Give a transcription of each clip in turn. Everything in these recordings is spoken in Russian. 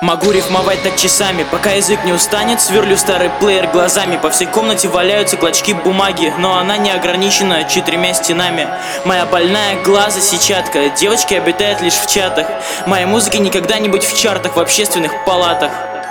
Могу рифмовать так часами, пока язык не устанет. Сверлю старый плеер глазами. По всей комнате валяются клочки бумаги, но она не ограничена 4 стенами. Моя больная глаза сетчатка. Девочки обитают лишь в чатах. Моей музыки никогда не быть в чартах, в общественных палатах.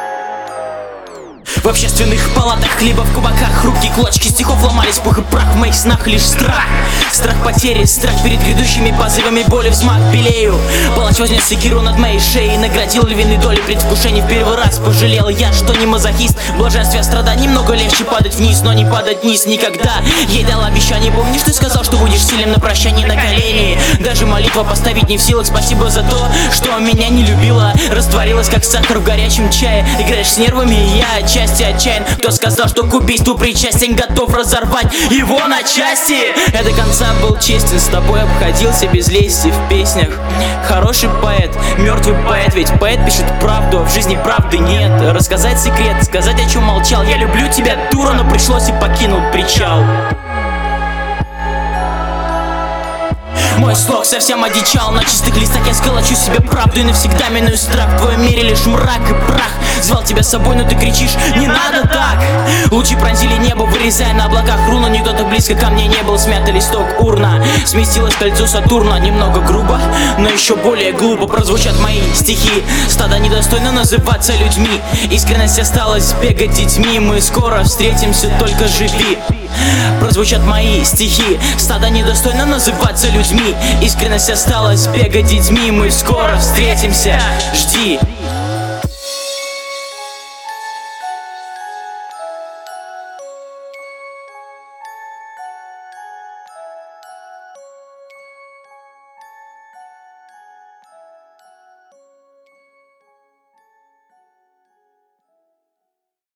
В общественных палатах, либо в кабаках. Хрупкие клочки стихов ломались, пух и прах. В моих снах лишь страх. Страх потери, страх перед грядущими позывами боли. Взмах белею. Палач вознес секиру над моей шеей, наградил львиной долей предвкушений. В первый раз пожалел я, что не мазохист. В блаженстве страданий немного легче падать вниз, но не падать вниз никогда. Ей дал обещание, помнишь, ты сказал, что будешь сильным на прощание на колени. Даже молитва поставить не в силах. Спасибо за то, что меня не любила. Растворилась, как сахар в горячем чае. Играешь с нервами, и я отчасти отчаян. Кто сказал, что к убийству причастен, готов разорвать его на части? Я до конца был честен, с тобой обходился без лести в песнях. Хороший поэт, мертвый поэт, ведь поэт пишет правду, а в жизни правды нет. Рассказать секрет, сказать, о чем молчал. Я люблю тебя, дура, но пришлось и покинул причал. Мой слог совсем одичал. На чистых листах я сколочу себе правду и навсегда миную страх. В твоем мире лишь мрак и прах. Звал тебя с собой, но ты кричишь: не надо так. Лучи пронзили небо, вырезая на облаках руну. Никто так близко ко мне не был. Смятый листок урна. Сместилось кольцо Сатурна. Немного грубо, но еще более глупо прозвучат мои стихи. Стадо недостойно называться людьми. Искренность осталась бегать детьми. Мы скоро встретимся, только живи. Прозвучат мои стихи. Стадо недостойно называться людьми. Искренность осталась бегать детьми. Мы скоро встретимся, жди.